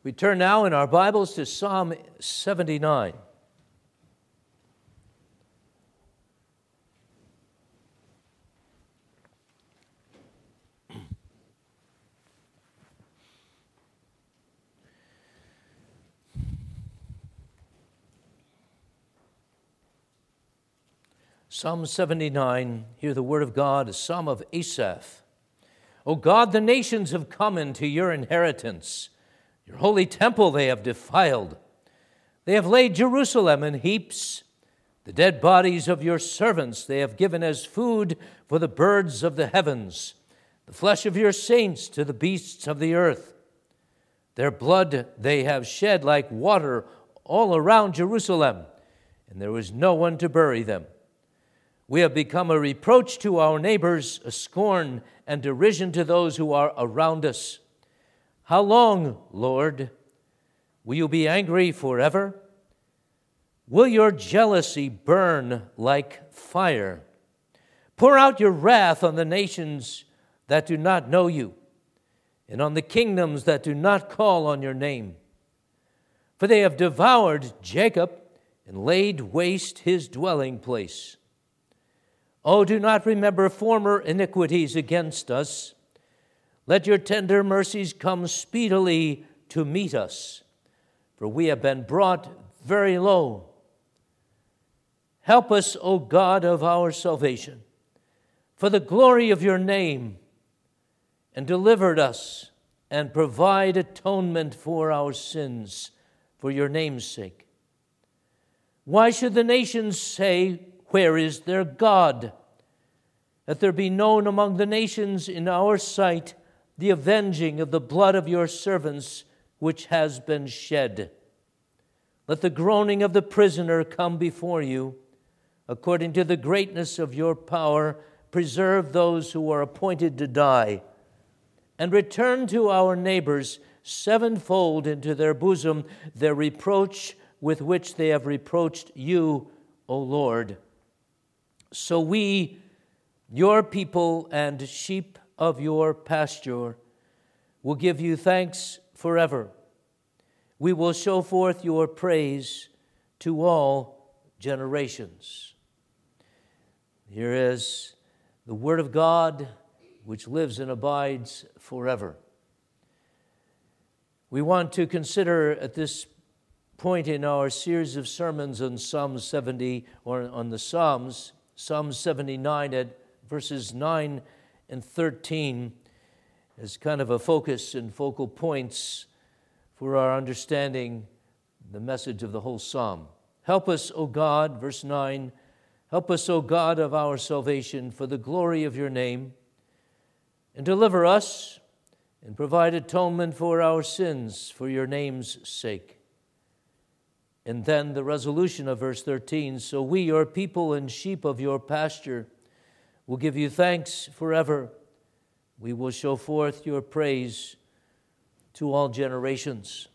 We turn now in our Bibles to Psalm 79. Psalm 79, hear the word of God, a psalm of Asaph. O God, the nations have come into your inheritance. Your holy temple they have defiled. They have laid Jerusalem in heaps. The dead bodies of your servants they have given as food for the birds of the heavens, the flesh of your saints to the beasts of the earth. Their blood they have shed like water all around Jerusalem, and there was no one to bury them. We have become a reproach to our neighbors, a scorn and derision to those who are around us. How long, Lord? Will you be angry forever? Will your jealousy burn like fire? Pour out your wrath on the nations that do not know you, and on the kingdoms that do not call on your name. For they have devoured Jacob and laid waste his dwelling place. Oh, do not remember former iniquities against us. Let your tender mercies come speedily to meet us, for we have been brought very low. Help us, O God of our salvation, for the glory of your name, and deliver us and provide atonement for our sins for your name's sake. Why should the nations say, where is their God? That there be known among the nations in our sight the avenging of the blood of your servants which has been shed. Let the groaning of the prisoner come before you. According to the greatness of your power, preserve those who are appointed to die. And return to our neighbors sevenfold into their bosom their reproach with which they have reproached you, O Lord. So we, your people and sheep of your pasture, will give you thanks forever. We will show forth your praise to all generations. Here is the word of God which lives and abides forever. We want to consider at this point in our series of sermons on Psalm 70, or on the Psalms, Psalm 79 at verses 9 and 13 as kind of a focus and focal points for our understanding the message of the whole psalm. Help us, O God, verse 9, help us, O God of our salvation, for the glory of your name, and deliver us and provide atonement for our sins for your name's sake. And then the resolution of verse 13, so we, your people and sheep of your pasture, will give you thanks forever. We will show forth your praise to all generations.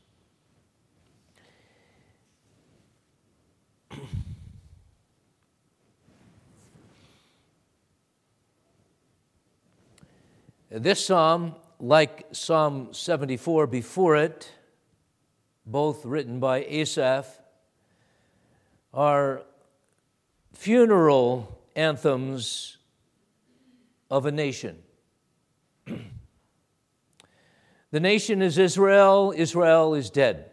This psalm, like Psalm 74 before it, both written by Asaph, are funeral anthems of a nation. The nation is Israel. Israel is dead.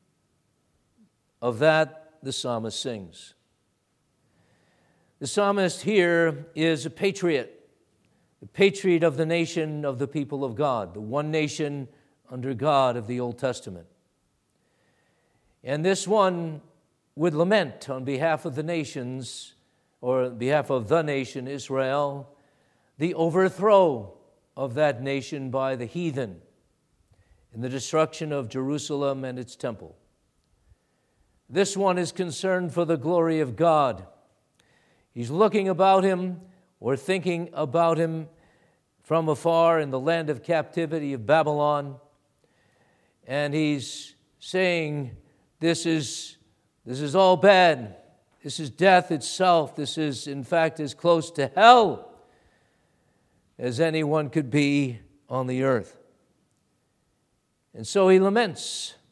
Of that, the psalmist sings. The psalmist here is a patriot, the patriot of the nation of the people of God, the one nation under God of the Old Testament. And this one would lament on behalf of the nations, or on behalf of the nation Israel, the overthrow of that nation by the heathen in the destruction of Jerusalem and its temple. This one is concerned for the glory of God. He's looking about him or thinking about him from afar in the land of captivity of Babylon, and he's saying, this is all bad. This is death itself. This is, in fact, as close to hell as anyone could be on the earth. And so he laments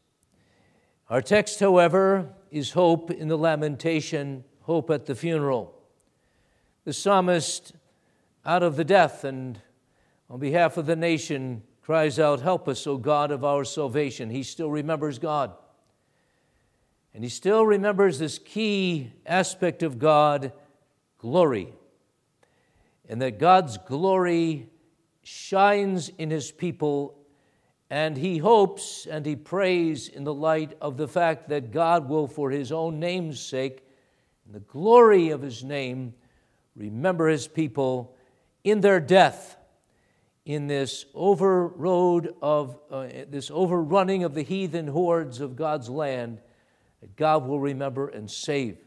Our text, however, is hope in the lamentation, hope at the funeral. The psalmist, out of the death and on behalf of the nation, cries out, "Help us, O God of our salvation." He still remembers God. And he still remembers this key aspect of God, glory. And that God's glory shines in his people, and he hopes and he prays in the light of the fact that God will, for his own name's sake, in the glory of his name, remember his people in their death, in this overrunning of the heathen hordes of God's land, that God will remember and save.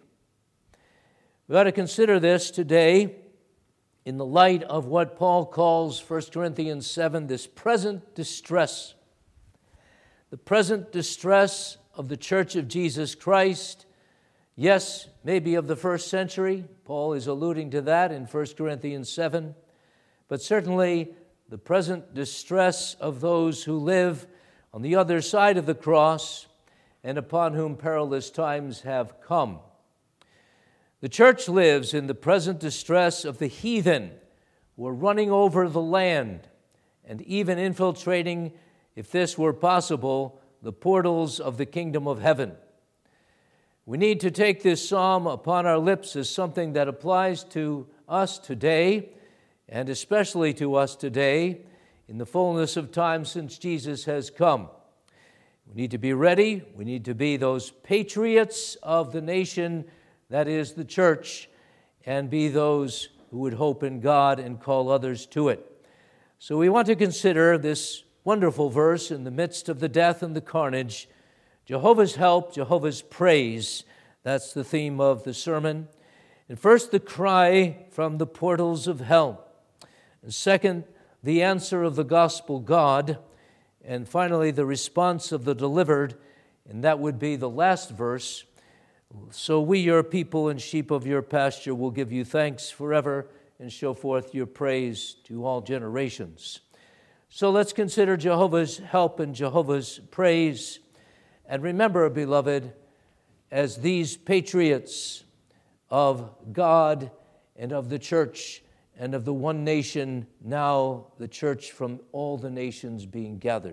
We ought to consider this today in the light of what Paul calls 1 Corinthians 7, this present distress. The present distress of the Church of Jesus Christ, yes, maybe of the first century. Paul is alluding to that in 1 Corinthians 7, but certainly the present distress of those who live on the other side of the cross and upon whom perilous times have come. The church lives in the present distress of the heathen who are running over the land and even infiltrating, if this were possible, the portals of the kingdom of heaven. We need to take this psalm upon our lips as something that applies to us today, and especially to us today in the fullness of time since Jesus has come. We need to be ready. We need to be those patriots of the nation that is the church, and be those who would hope in God and call others to it. So we want to consider this wonderful verse in the midst of the death and the carnage. Jehovah's help, Jehovah's praise. That's the theme of the sermon. And first, the cry from the portals of hell. And second, the answer of the gospel God. And finally, the response of the delivered. And that would be the last verse. So we, your people and sheep of your pasture, will give you thanks forever and show forth your praise to all generations. So let's consider Jehovah's help and Jehovah's praise. And remember, beloved, as these patriots of God and of the church and of the one nation, now the church from all the nations being gathered,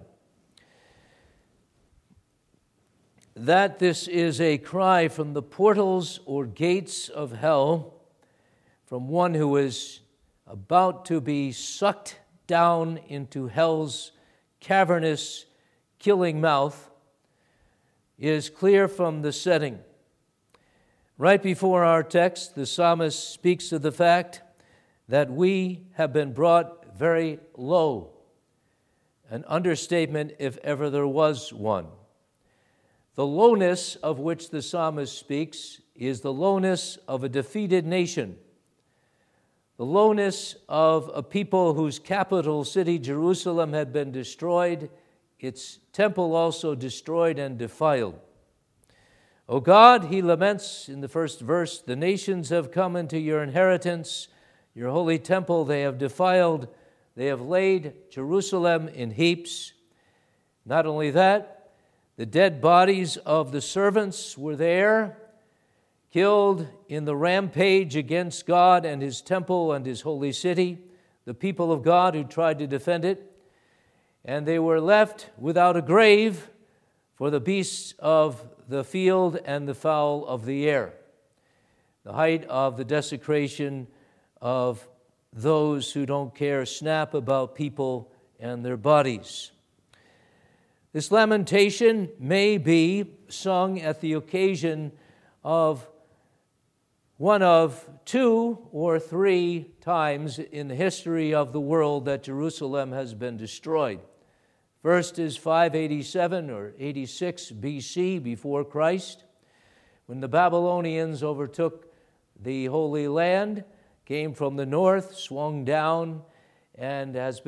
that this is a cry from the portals or gates of hell, from one who is about to be sucked down into hell's cavernous, killing mouth, is clear from the setting. Right before our text, the psalmist speaks of the fact that we have been brought very low, an understatement if ever there was one. The lowness of which the psalmist speaks is the lowness of a defeated nation, the lowness of a people whose capital city, Jerusalem, had been destroyed, its temple also destroyed and defiled. O God, he laments in the first verse, the nations have come into your inheritance, your holy temple they have defiled, they have laid Jerusalem in heaps. Not only that, the dead bodies of the servants were there, killed in the rampage against God and his temple and his holy city, the people of God who tried to defend it, and they were left without a grave for the beasts of the field and the fowl of the air. The height of the desecration of those who don't care a snap about people and their bodies. This lamentation may be sung at the occasion of one of 2 or 3 times in the history of the world that Jerusalem has been destroyed. First is 587 or 86 BC before Christ, when the Babylonians overtook the Holy Land, came from the north, swung down, and has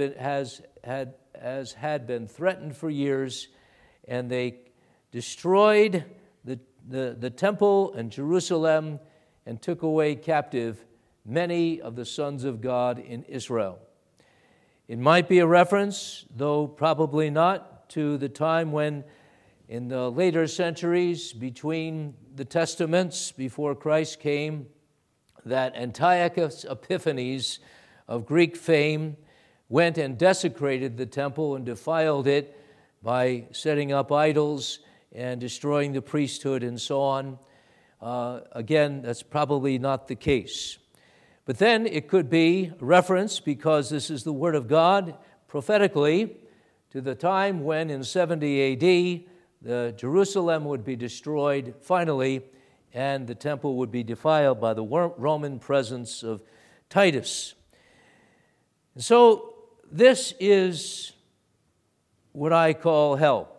had been threatened for years, and they destroyed the temple and Jerusalem and took away captive many of the sons of God in Israel. It might be a reference, though probably not, to the time when in the later centuries between the Testaments before Christ came, that Antiochus Epiphanes of Greek fame went and desecrated the temple and defiled it by setting up idols and destroying the priesthood and so on. Again, that's probably not the case. But then it could be a reference, because this is the Word of God, prophetically, to the time when in 70 A.D., Jerusalem would be destroyed finally, and the temple would be defiled by the Roman presence of Titus. And so this is what I call hell.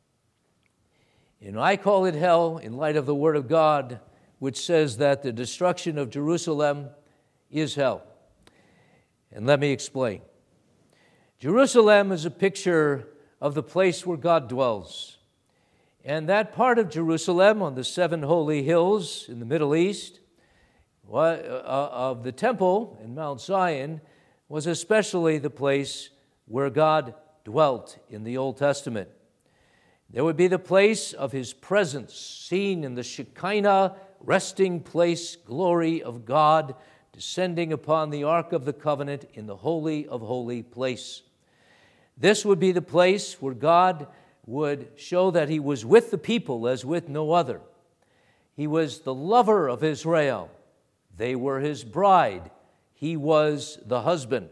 And I call it hell in light of the Word of God, which says that the destruction of Jerusalem is hell. And let me explain. Jerusalem is a picture of the place where God dwells. And that part of Jerusalem on the 7 holy hills in the Middle East of the temple in Mount Zion was especially the place where God dwelt in the Old Testament. There would be the place of His presence, seen in the Shekinah resting place glory of God, descending upon the Ark of the Covenant in the Holy of Holy place. This would be the place where God would show that He was with the people as with no other. He was the lover of Israel. They were His bride. He was the husband.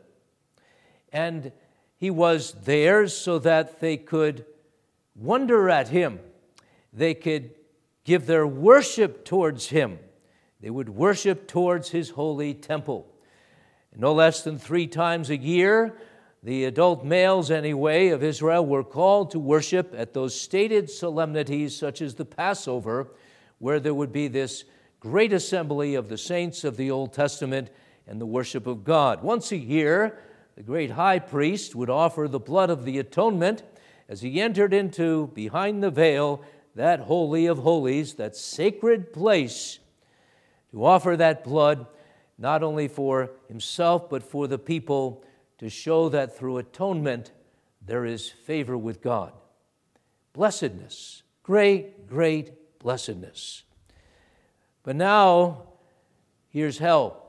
And He was theirs so that they could wonder at Him. They could give their worship towards Him. They would worship towards His holy temple. No less than 3 times a year, the adult males, anyway, of Israel were called to worship at those stated solemnities such as the Passover, where there would be this great assembly of the saints of the Old Testament and the worship of God. Once a year, the great high priest would offer the blood of the atonement as he entered into, behind the veil, that Holy of Holies, that sacred place, to offer that blood not only for himself but for the people, to show that through atonement there is favor with God. Blessedness, great, great blessedness. But now, here's hell.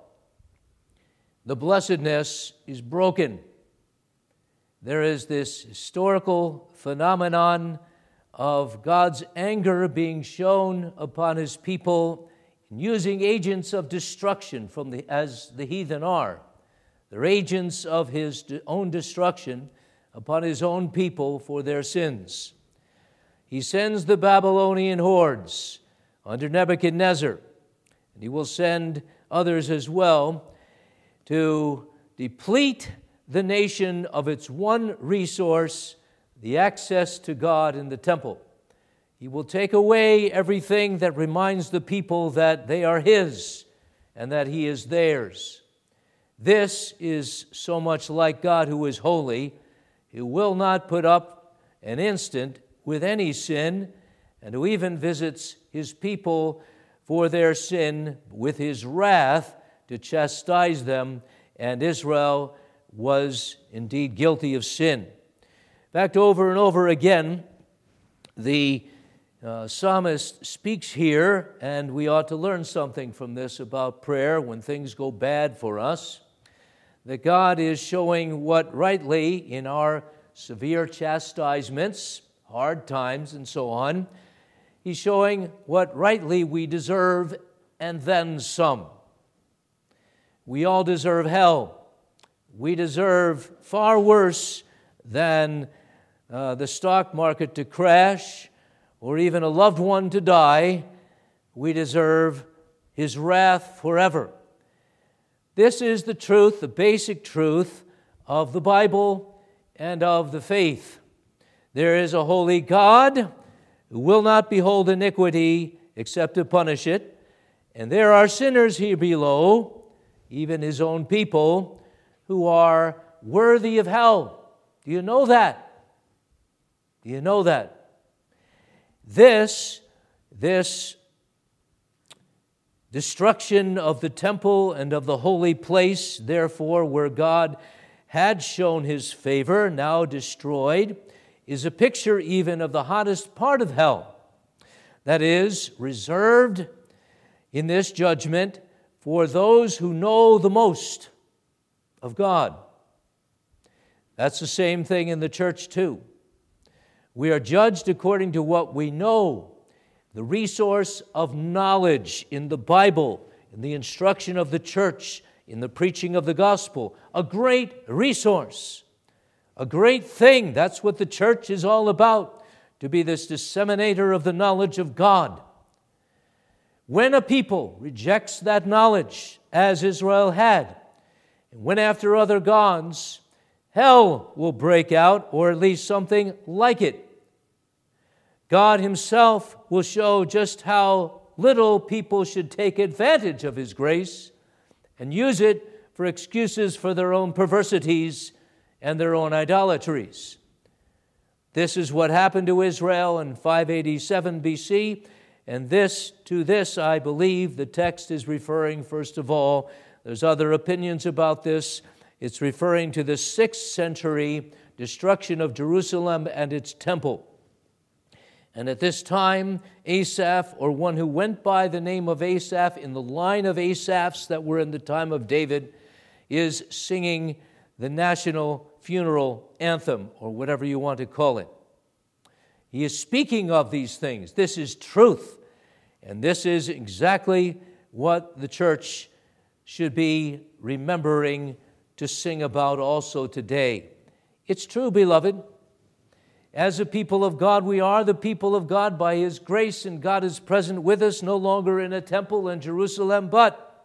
The blessedness is broken. There is this historical phenomenon of God's anger being shown upon His people in using agents of destruction as the heathen are. They're agents of His own destruction upon His own people for their sins. He sends the Babylonian hordes under Nebuchadnezzar, and He will send others as well to deplete the nation of its one resource, the access to God in the temple. He will take away everything that reminds the people that they are His and that He is theirs. This is so much like God, who is holy, who will not put up an instant with any sin, and who even visits His people for their sin with His wrath to chastise them, and Israel was indeed guilty of sin. In fact, over and over again, the psalmist speaks here, and we ought to learn something from this about prayer when things go bad for us, that God is showing what rightly in our severe chastisements, hard times and so on, He's showing what rightly we deserve and then some. We all deserve hell. We deserve far worse than the stock market to crash or even a loved one to die. We deserve His wrath forever. This is the truth, the basic truth of the Bible and of the faith. There is a holy God who will not behold iniquity except to punish it, and there are sinners here below, even His own people, who are worthy of hell. Do you know that? Do you know that? This destruction of the temple and of the holy place, therefore, where God had shown His favor, now destroyed, is a picture even of the hottest part of hell, that is, reserved in this judgment for those who know the most of God. That's the same thing in the church too. We are judged according to what we know, the resource of knowledge in the Bible, in the instruction of the church, in the preaching of the gospel. A great resource, a great thing. That's what the church is all about, to be this disseminator of the knowledge of God. When a people rejects that knowledge, as Israel had, and went after other gods, hell will break out, or at least something like it. God Himself will show just how little people should take advantage of His grace and use it for excuses for their own perversities and their own idolatries. This is what happened to Israel in 587 BC, and to this, I believe, the text is referring, first of all. There's other opinions about this. It's referring to the 6th century destruction of Jerusalem and its temple. And at this time, Asaph, or one who went by the name of Asaph in the line of Asaphs that were in the time of David, is singing the national funeral anthem, or whatever you want to call it. He is speaking of these things. This is truth. And this is exactly what the church should be remembering to sing about also today. It's true, beloved. As a people of God, we are the people of God by His grace, and God is present with us, no longer in a temple in Jerusalem, but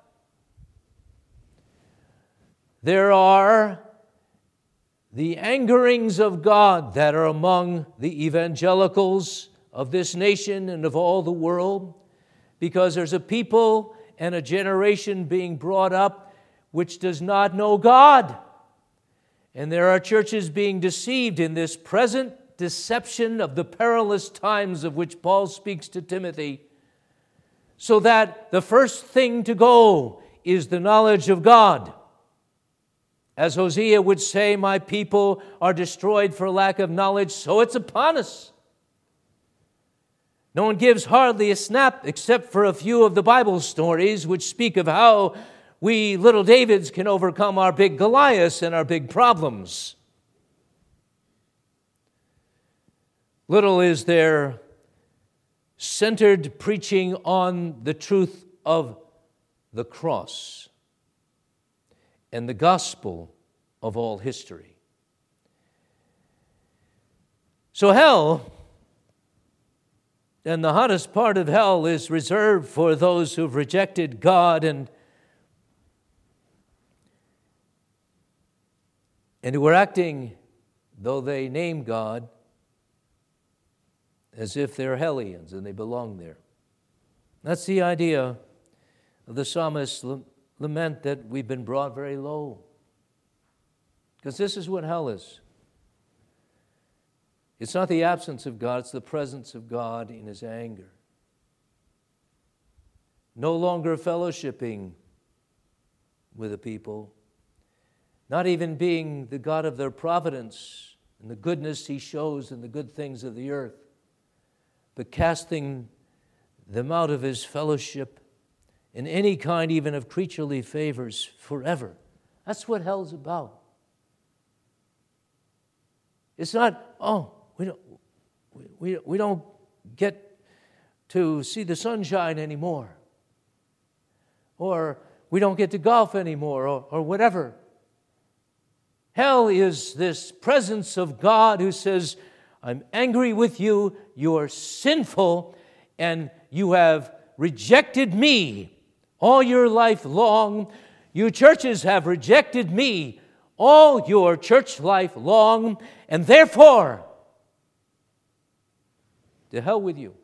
there are the angerings of God that are among the evangelicals of this nation and of all the world, because there's a people and a generation being brought up which does not know God. And there are churches being deceived in this present deception of the perilous times of which Paul speaks to Timothy, so that the first thing to go is the knowledge of God. As Hosea would say, my people are destroyed for lack of knowledge, so it's upon us. No one gives hardly a snap except for a few of the Bible stories which speak of how we little Davids can overcome our big Goliaths and our big problems. Little is there centered preaching on the truth of the cross and the gospel of all history. So hell, and the hottest part of hell, is reserved for those who've rejected God and who are acting, though they name God, as if they're Hellions and they belong there. That's the idea of the psalmist's lament, that we've been brought very low. Because this is what hell is. It's not the absence of God, it's the presence of God in His anger. No longer fellowshipping with the people, not even being the God of their providence and the goodness He shows in the good things of the earth, but casting them out of His fellowship in any kind even of creaturely favors forever. That's what hell's about. It's not, we don't get to see the sunshine anymore, or we don't get to golf anymore, or whatever. Hell is this presence of God who says, I'm angry with you, you are sinful, and you have rejected me all your life long. You churches have rejected me all your church life long, and therefore, to hell with you.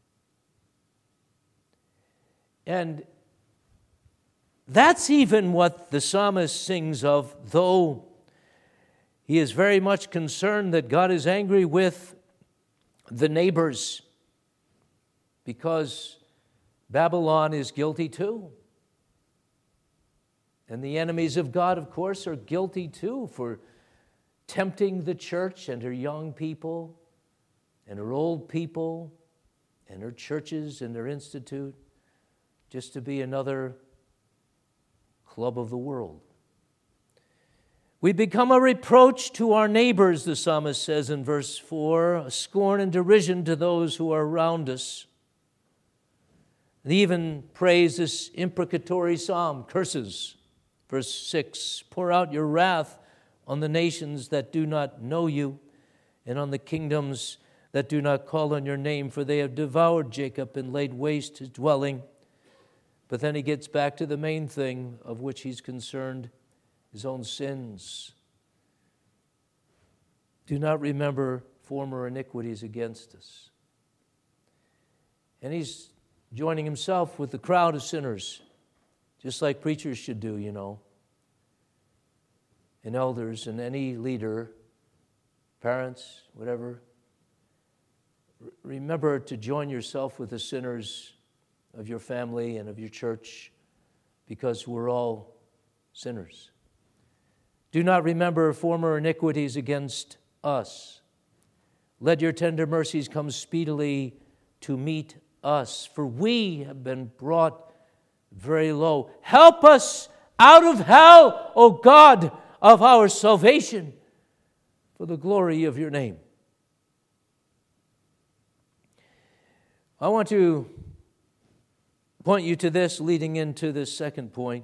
And that's even what the psalmist sings of, though he is very much concerned that God is angry with the neighbors, because Babylon is guilty too. And the enemies of God, of course, are guilty too for tempting the church and her young people and her old people and her churches and her institute just to be another club of the world. We become a reproach to our neighbors, the psalmist says in verse 4, a scorn and derision to those who are around us. And he even prays this imprecatory psalm, curses. Verse 6, pour out your wrath on the nations that do not know you, and on the kingdoms that do not call on your name, for they have devoured Jacob and laid waste his dwelling. But then he gets back to the main thing of which he's concerned, his own sins. Do not remember former iniquities against us. And he's joining himself with the crowd of sinners, just like preachers should do, and elders and any leader, parents, whatever. Remember to join yourself with the sinners of your family and of your church, because we're all sinners. Do not remember former iniquities against us. Let your tender mercies come speedily to meet us, for we have been brought very low. Help us out of hell, O God of our salvation, for the glory of your name. I want to point you to this leading into this second point,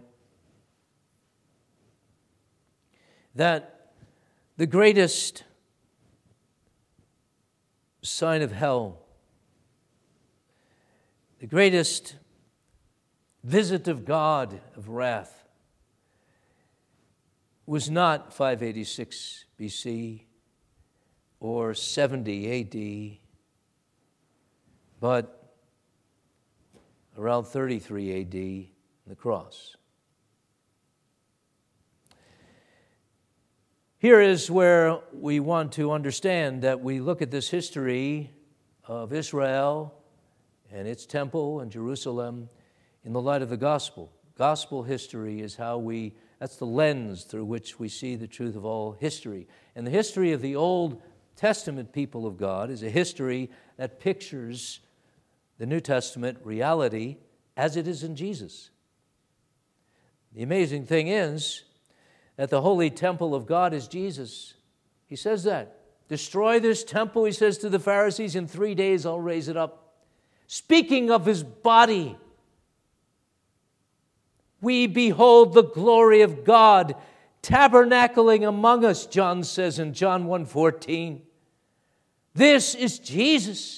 that the greatest sign of hell, the greatest visit of God of wrath, was not 586 BC or 70 AD, but around 33 AD, the cross. Here is where we want to understand that we look at this history of Israel and its temple and Jerusalem in the light of the gospel. Gospel history is that's the lens through which we see the truth of all history. And the history of the Old Testament people of God is a history that pictures the New Testament reality as it is in Jesus. The amazing thing is that the holy temple of God is Jesus. He says that. Destroy this temple, he says to the Pharisees, in 3 days I'll raise it up. Speaking of his body, we behold the glory of God tabernacling among us, John says in John 1:14. This is Jesus.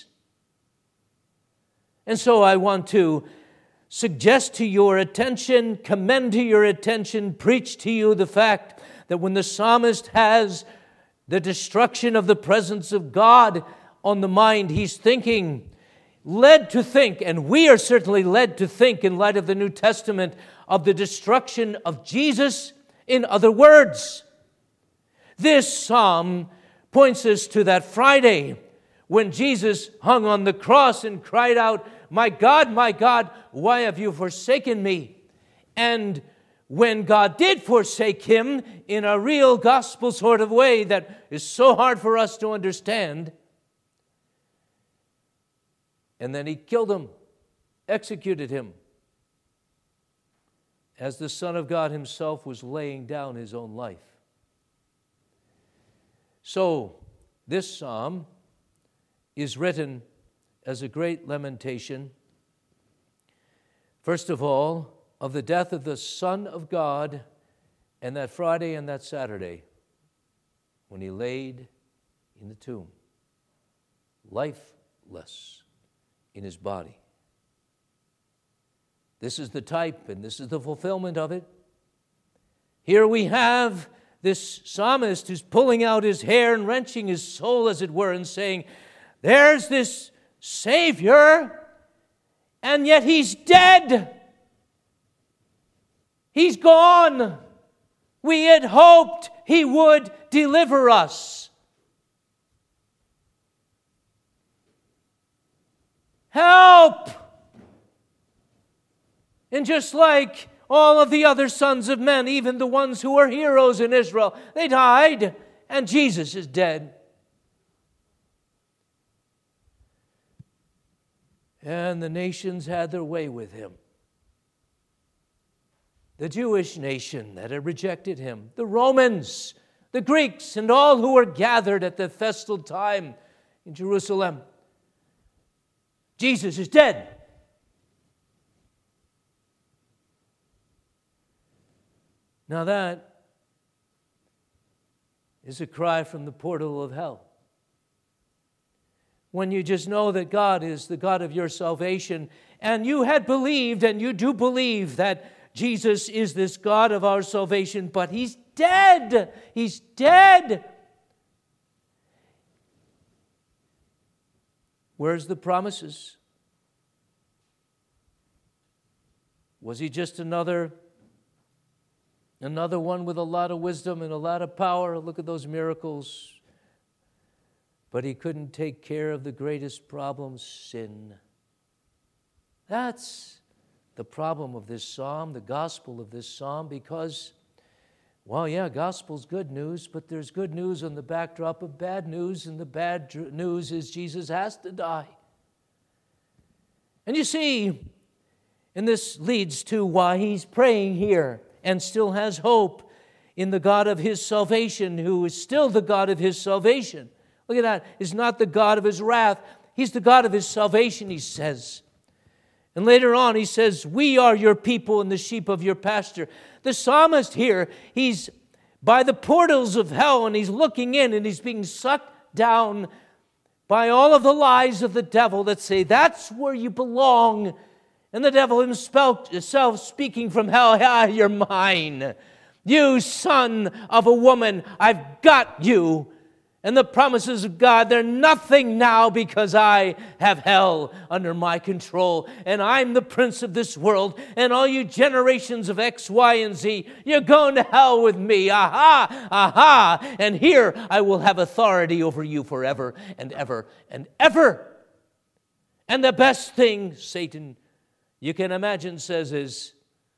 And so I want to suggest to your attention, commend to your attention, preach to you the fact that when the psalmist has the destruction of the presence of God on the mind, he's led to think, and we are certainly led to think in light of the New Testament, of the destruction of Jesus. In other words, this psalm points us to that Friday when Jesus hung on the cross and cried out, my God, why have you forsaken me?" And when God did forsake him in a real gospel sort of way that is so hard for us to understand, and then he killed him, executed him, as the Son of God himself was laying down his own life. So, this psalm is written as a great lamentation, first of all, of the death of the Son of God, and that Friday and that Saturday, when he laid in the tomb, lifeless in his body. This is the type, and this is the fulfillment of it. Here we have this psalmist who's pulling out his hair and wrenching his soul, as it were, and saying, there's this Savior, and yet he's dead. He's gone. We had hoped he would deliver us. Help! And just like all of the other sons of men, even the ones who were heroes in Israel, they died and Jesus is dead. And the nations had their way with him. The Jewish nation that had rejected him, the Romans, the Greeks, and all who were gathered at the festal time in Jerusalem. Jesus is dead. Now that is a cry from the portal of hell. When you just know that God is the God of your salvation, and you had believed, and you do believe that Jesus is this God of our salvation, but He's dead. He's dead. Where's the promises? Was He just another one with a lot of wisdom and a lot of power? Look at those miracles. But He couldn't take care of the greatest problem, sin. That's the problem of this psalm, the gospel of this psalm, because, well, yeah, gospel's good news, but there's good news on the backdrop of bad news, and the bad news is Jesus has to die. And you see, and this leads to why he's praying here and still has hope in the God of his salvation, who is still the God of his salvation. Look at that. He's not the God of his wrath. He's the God of his salvation, he says. And later on, he says, we are your people and the sheep of your pasture. The psalmist here, he's by the portals of hell, and he's looking in, and he's being sucked down by all of the lies of the devil that say, that's where you belong. And the devil himself speaking from hell, you're mine. You son of a woman, I've got you. And the promises of God, they're nothing now because I have hell under my control. And I'm the prince of this world. And all you generations of X, Y, and Z, you're going to hell with me. Aha, aha. And here I will have authority over you forever and ever and ever. And the best thing, Satan, you can imagine, says is,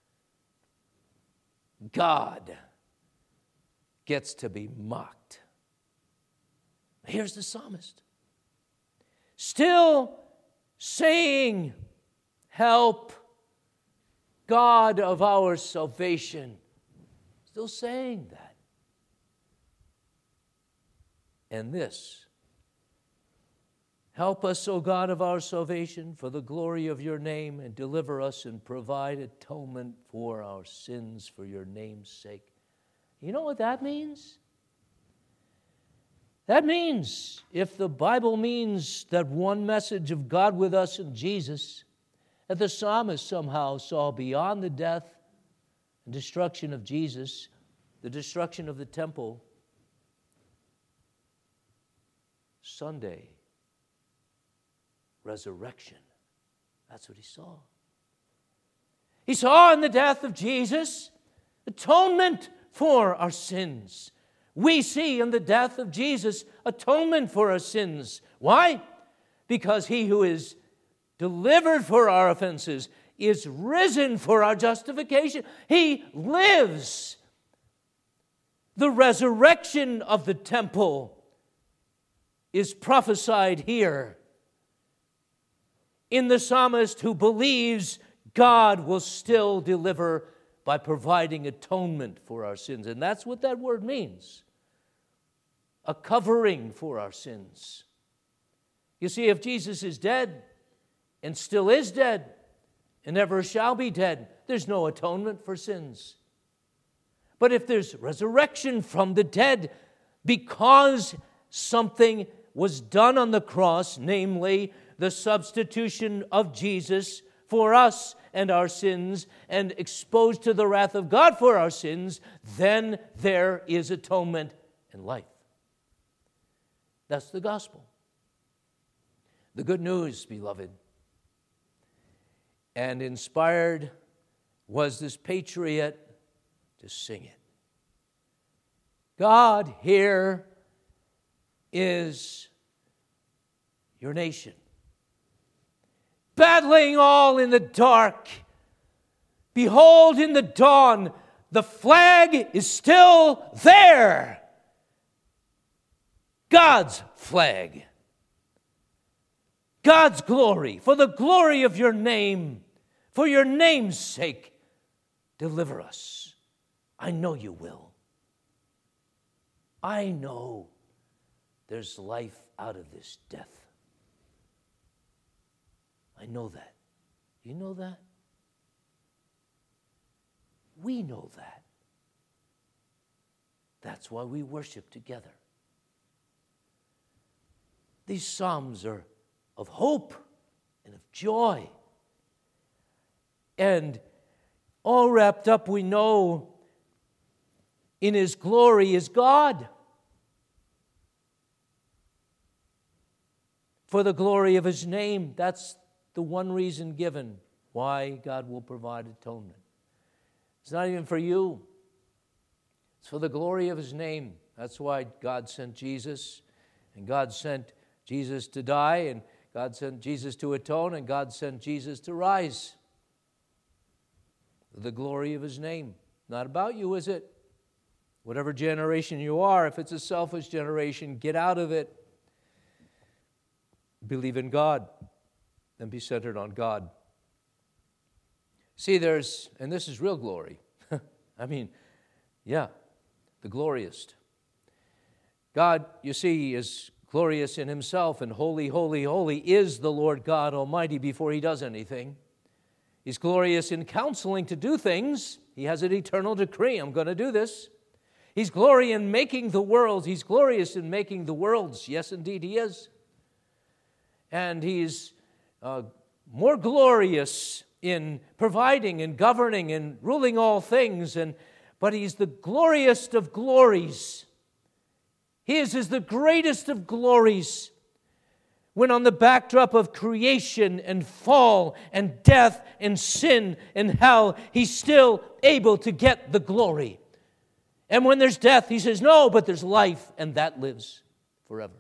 God gets to be mocked. Here's the psalmist, still saying, help, God of our salvation. Still saying that. And this, help us, O God of our salvation, for the glory of your name, and deliver us and provide atonement for our sins for your name's sake. You know what that means? That means, if the Bible means that one message of God with us in Jesus, that the psalmist somehow saw beyond the death and destruction of Jesus, the destruction of the temple, Sunday, resurrection. That's what he saw. He saw in the death of Jesus atonement for our sins. We see in the death of Jesus atonement for our sins. Why? Because he who is delivered for our offenses is risen for our justification. He lives. The resurrection of the temple is prophesied here in the psalmist who believes God will still deliver by providing atonement for our sins. And that's what that word means. A covering for our sins. You see, if Jesus is dead and still is dead and ever shall be dead, there's no atonement for sins. But if there's resurrection from the dead because something was done on the cross, namely the substitution of Jesus for us and our sins, and exposed to the wrath of God for our sins, then there is atonement and life. That's the gospel. The good news, beloved. And inspired was this patriot to sing it. God, here is your nation, battling all in the dark. Behold, in the dawn, the flag is still there. God's flag. God's glory, for the glory of your name, for your name's sake, deliver us. I know you will. I know there's life out of this death. I know that. You know that? We know that. That's why we worship together. These psalms are of hope and of joy. And all wrapped up, we know, in His glory is God. For the glory of His name, that's the one reason given why God will provide atonement. It's not even for you. It's for the glory of His name. That's why God sent Jesus, and God sent Jesus to die, and God sent Jesus to atone, and God sent Jesus to rise. For the glory of His name. Not about you, is it? Whatever generation you are, if it's a selfish generation, get out of it. Believe in God and be centered on God. See, and this is real glory. I mean, yeah, the glorious. God, you see, is glorious in Himself, and holy, holy, holy is the Lord God Almighty before He does anything. He's glorious in counseling to do things. He has an eternal decree. I'm going to do this. He's glorious in making the worlds. He's glorious in making the worlds. Yes, indeed, He is. And He's more glorious in providing and governing and ruling all things. But He's the glorious of glories. His is the greatest of glories. When on the backdrop of creation and fall and death and sin and hell, He's still able to get the glory. And when there's death, He says, no, but there's life, and that lives forever.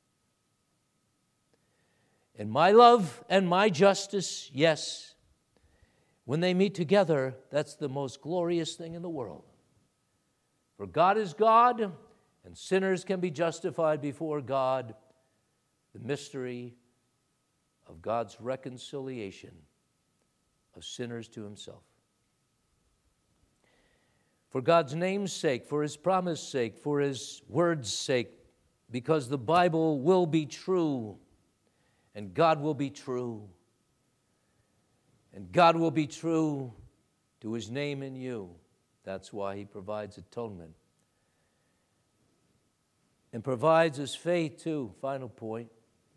And my love and my justice, yes, when they meet together, that's the most glorious thing in the world. For God is God, and sinners can be justified before God. The mystery of God's reconciliation of sinners to Himself. For God's name's sake, for His promise sake, for His word's sake, because the Bible will be true, and God will be true, and God will be true to His name in you. That's why He provides atonement. And provides His faith too. Final point.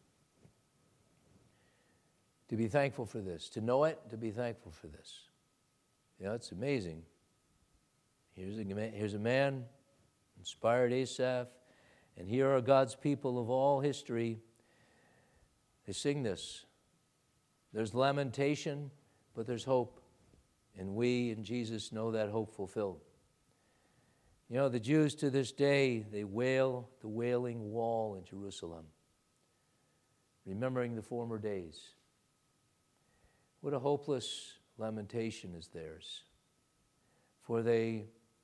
To be thankful for this. To know it, to be thankful for this. You know, it's amazing. Here's a man, inspired Asaph, and here are God's people of all history. They sing this. There's lamentation, but there's hope. And we in Jesus know that hope fulfilled. You know, the Jews to this day, they wail the wailing wall in Jerusalem, remembering the former days. What a hopeless lamentation is theirs. For they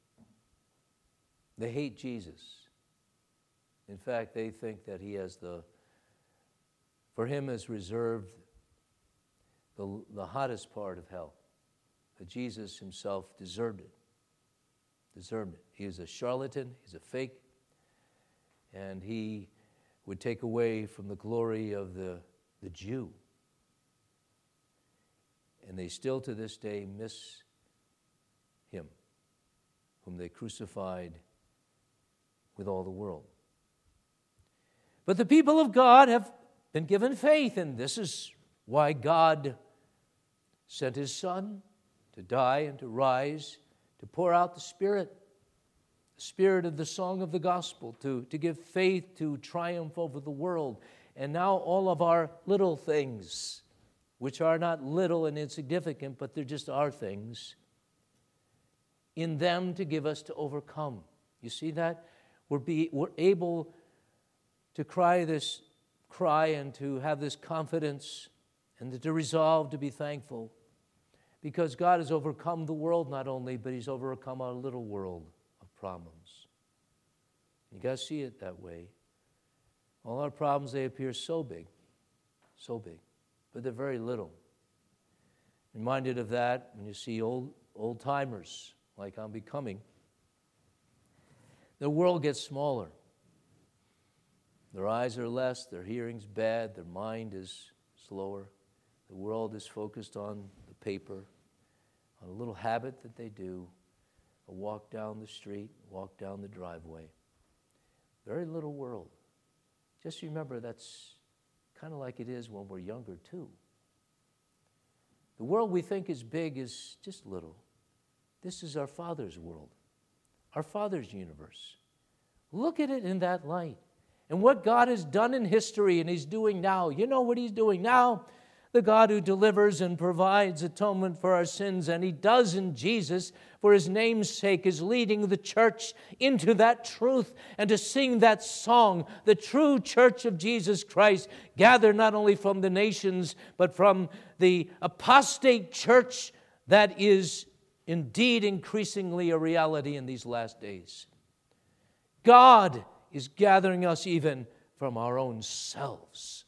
hate Jesus. In fact, they think that He has for Him is reserved the hottest part of hell. That Jesus Himself deserved it. He is a charlatan, he's a fake, and He would take away from the glory of the Jew. And they still to this day miss Him, whom they crucified with all the world. But the people of God have been given faith, and this is why God sent His Son to die and to rise, to pour out the Spirit of the song of the gospel, to give faith to triumph over the world. And now all of our little things, which are not little and insignificant, but they're just our things, in them to give us to overcome. You see that? We're able to cry this cry and to have this confidence and to resolve to be thankful. Because God has overcome the world not only, but He's overcome our little world of problems. You got to see it that way. All our problems, they appear so big, but they're very little. Reminded of that when you see old timers like I'm becoming. The world gets smaller. Their eyes are less, their hearing's bad, their mind is slower. The world is focused on the paper, on a little habit that they do, a walk down the street, walk down the driveway. Very little world. Just remember that's kind of like it is when we're younger too. The world we think is big is just little. This is our Father's world, our Father's universe. Look at it in that light. And what God has done in history and He's doing now. You know what He's doing now? The God who delivers and provides atonement for our sins, and He does in Jesus for His name's sake, is leading the church into that truth and to sing that song, the true church of Jesus Christ, gathered not only from the nations, but from the apostate church that is indeed increasingly a reality in these last days. God is gathering us even from our own selves.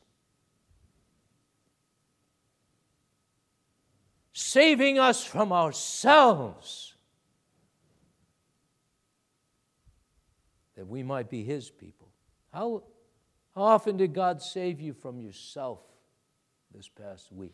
Saving us from ourselves, that we might be His people. How often did God save you from yourself this past week?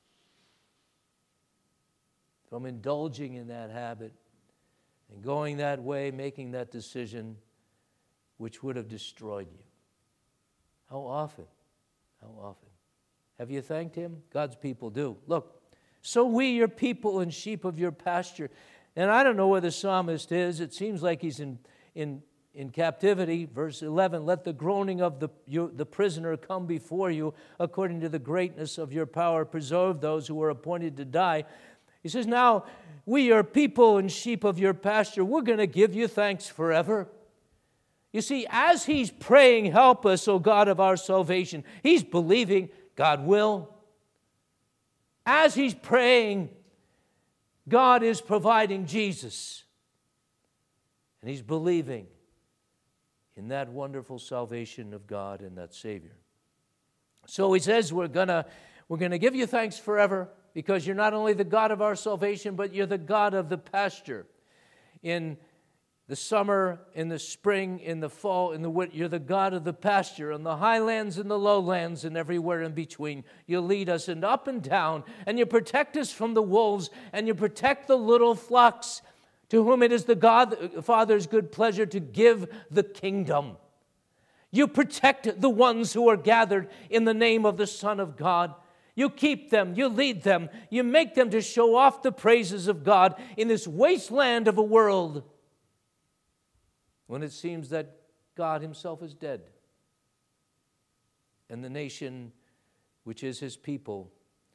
From indulging in that habit and going that way, making that decision which would have destroyed you. How often? How often? Have you thanked Him? God's people do. Look, so we, your people and sheep of your pasture. And I don't know where the psalmist is. It seems like he's in captivity. Verse 11, let the groaning of the prisoner come before you according to the greatness of your power. Preserve those who are appointed to die. He says, now, we, your people and sheep of your pasture, we're going to give you thanks forever. You see, as he's praying, help us, O God of our salvation, he's believing God will. As he's praying, God is providing Jesus. And he's believing in that wonderful salvation of God and that Savior. So he says, we're gonna give you thanks forever because you're not only the God of our salvation, but you're the God of the pasture. In the summer, in the spring, in the fall, in the winter, you're the God of the pasture, in the highlands and the lowlands and everywhere in between. You lead us and up and down, and you protect us from the wolves, and you protect the little flocks to whom it is the Father's good pleasure to give the kingdom. You protect the ones who are gathered in the name of the Son of God. You keep them, you lead them, you make them to show off the praises of God in this wasteland of a world when it seems that God Himself is dead and the nation, which is His people,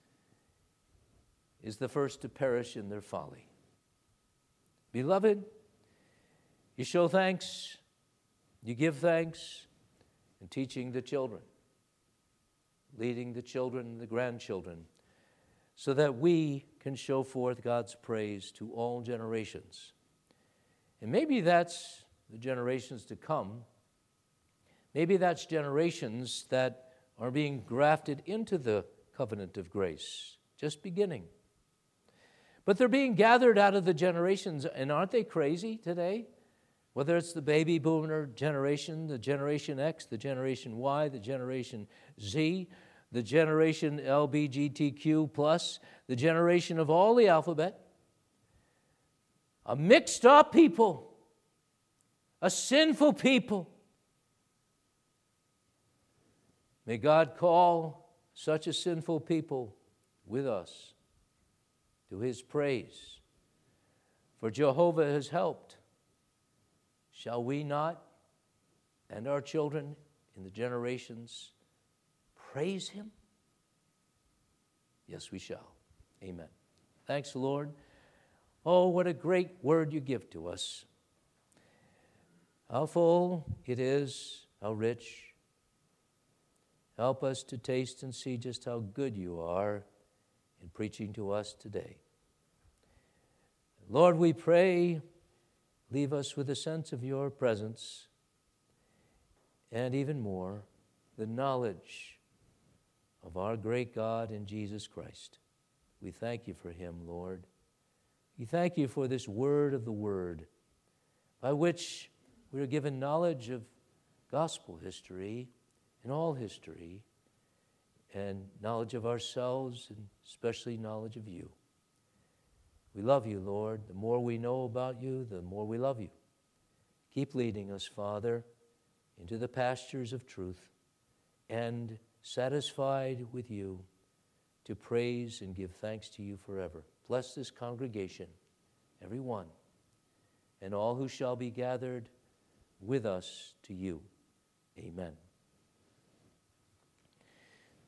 is the first to perish in their folly. Beloved, you show thanks, you give thanks, and teaching the children, leading the children and the grandchildren, so that we can show forth God's praise to all generations. And maybe that's the generations to come. Maybe that's generations that are being grafted into the covenant of grace, just beginning. But they're being gathered out of the generations, and aren't they crazy today? Whether it's the baby boomer generation, the Generation X, the Generation Y, the Generation Z, the Generation LGBTQ+, the generation of all the alphabet, a mixed up people, a sinful people. May God call such a sinful people with us to His praise. For Jehovah has helped. Shall we not, and our children in the generations, praise Him? Yes, we shall. Amen. Thanks, Lord. Oh, what a great word you give to us. How full it is, how rich. Help us to taste and see just how good you are in preaching to us today. Lord, we pray, leave us with a sense of your presence, and even more, the knowledge of our great God in Jesus Christ. We thank you for him, Lord. We thank you for this word of the Word, by which we are given knowledge of gospel history and all history, and knowledge of ourselves, and especially knowledge of you. We love you, Lord. The more we know about you, the more we love you. Keep leading us, Father, into the pastures of truth, and satisfied with you, to praise and give thanks to you forever. Bless this congregation, every one, and all who shall be gathered with us to you. Amen.